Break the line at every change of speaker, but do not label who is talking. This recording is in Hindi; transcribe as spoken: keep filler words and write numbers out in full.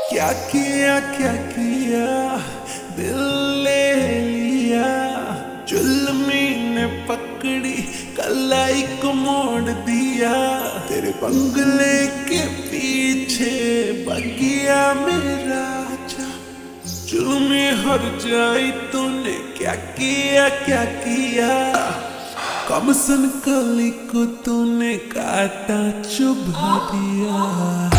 क्या किया क्या किया दिल ले लिया, जुल्मी ने पकड़ी कलाई को मोड़ दिया। तेरे बंगले के पीछे बगिया मेरा जा, जुल्मी हर जाई तूने क्या किया क्या किया। कमसन कली को तूने काटा चुभा दिया।